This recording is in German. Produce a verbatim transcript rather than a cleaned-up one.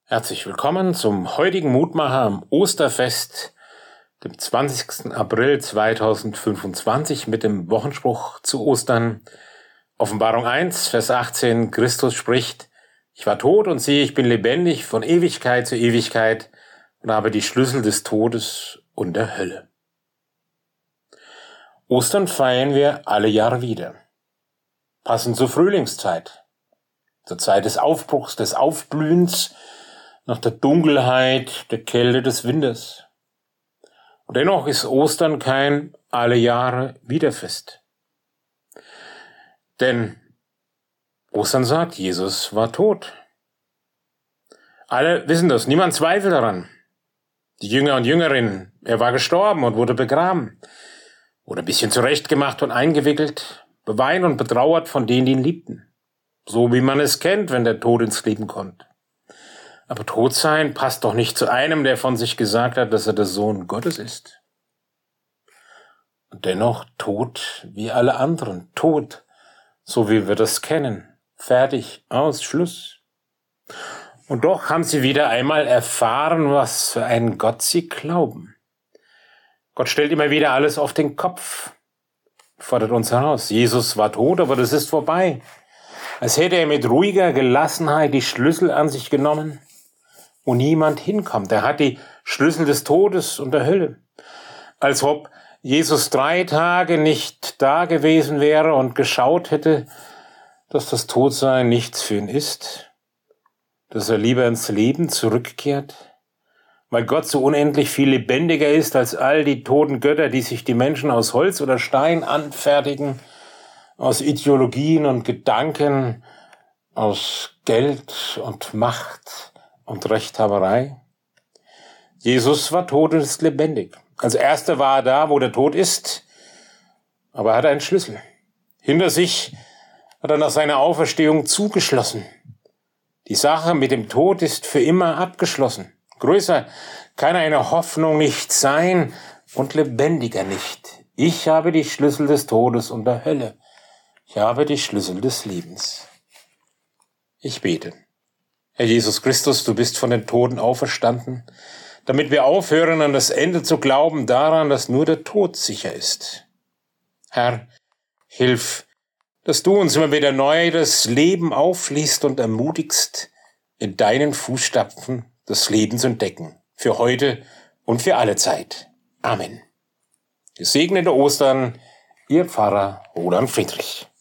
Herzlich willkommen zum heutigen Mutmacher am Osterfest, dem zwanzigsten April zweitausendfünfundzwanzig, mit dem Wochenspruch zu Ostern. Offenbarung eins, Vers achtzehn, Christus spricht: Ich war tot und siehe, ich bin lebendig von Ewigkeit zu Ewigkeit und habe die Schlüssel des Todes und der Hölle. Ostern feiern wir alle Jahre wieder. Passend zur Frühlingszeit, zur Zeit des Aufbruchs, des Aufblühens, nach der Dunkelheit, der Kälte des Winters. Und dennoch ist Ostern kein alle Jahre Wiederfest. Denn Ostern sagt, Jesus war tot. Alle wissen das, niemand zweifelt daran. Die Jünger und Jüngerinnen, er war gestorben und wurde begraben, wurde ein bisschen zurechtgemacht und eingewickelt, beweint und betrauert von denen, die ihn liebten. So wie man es kennt, wenn der Tod ins Leben kommt. Aber tot sein passt doch nicht zu einem, der von sich gesagt hat, dass er der Sohn Gottes ist. Und dennoch tot wie alle anderen, tot, so wie wir das kennen. Fertig, aus, Schluss. Und doch haben sie wieder einmal erfahren, was für einen Gott sie glauben. Gott stellt immer wieder alles auf den Kopf, fordert uns heraus. Jesus war tot, aber das ist vorbei. Als hätte er mit ruhiger Gelassenheit die Schlüssel an sich genommen, wo niemand hinkommt. Er hat die Schlüssel des Todes und der Hölle. Als ob Jesus drei Tage nicht da gewesen wäre und geschaut hätte, dass das Todsein nichts für ihn ist, dass er lieber ins Leben zurückkehrt, weil Gott so unendlich viel lebendiger ist als all die toten Götter, die sich die Menschen aus Holz oder Stein anfertigen, aus Ideologien und Gedanken, aus Geld und Macht und Rechthaberei. Jesus war tot und ist lebendig. Als erster war er da, wo der Tod ist, aber er hat einen Schlüssel. Hinter sich hat er nach seiner Auferstehung zugeschlossen. Die Sache mit dem Tod ist für immer abgeschlossen. Größer kann eine Hoffnung nicht sein und lebendiger nicht. Ich habe die Schlüssel des Todes und der Hölle. Ich habe die Schlüssel des Lebens. Ich bete. Herr Jesus Christus, du bist von den Toten auferstanden, damit wir aufhören, an das Ende zu glauben, daran, dass nur der Tod sicher ist. Herr, hilf, dass du uns immer wieder neu das Leben aufliest und ermutigst, in deinen Fußstapfen das Leben zu entdecken, für heute und für alle Zeit. Amen. Gesegnete Ostern, Ihr Pfarrer Roland Friedrich.